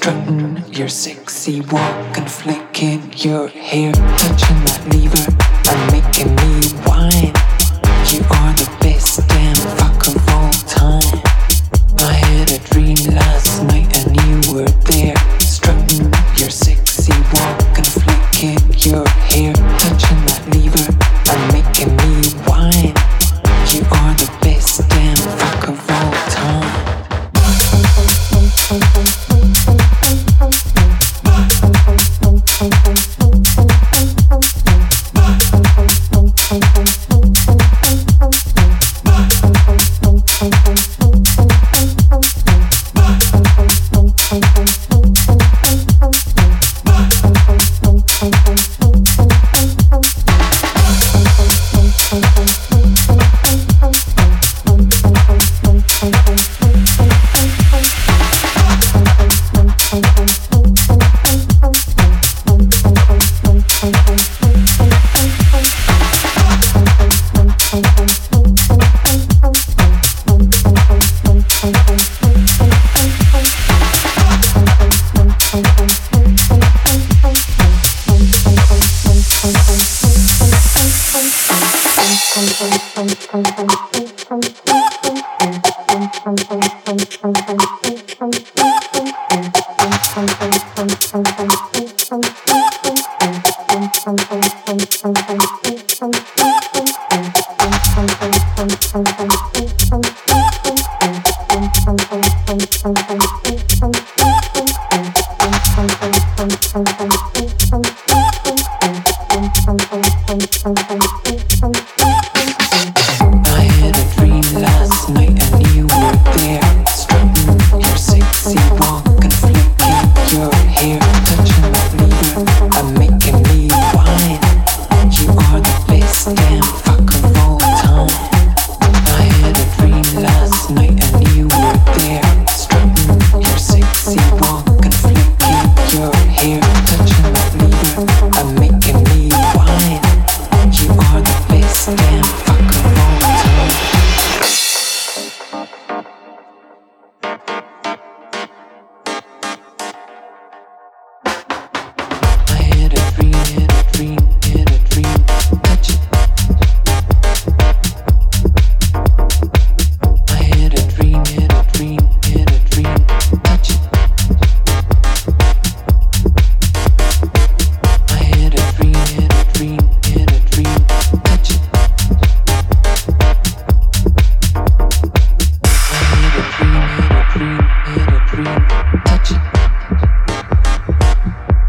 strutting your sexy walk and flicking your hair, touching that lever and making me whine. You are the best damn fuck of all time. I had a dream last night and you were there, strutting your sexy walk and flicking your hair, touching that lever and making me whine. You are the best damn fuck of all time.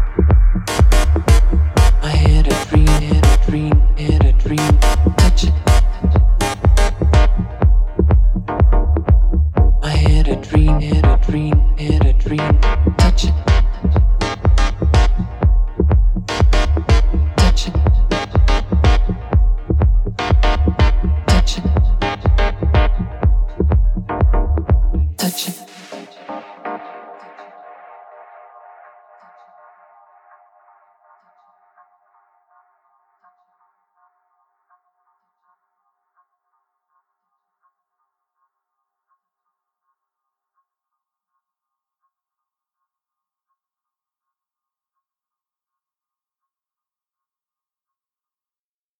Touch it.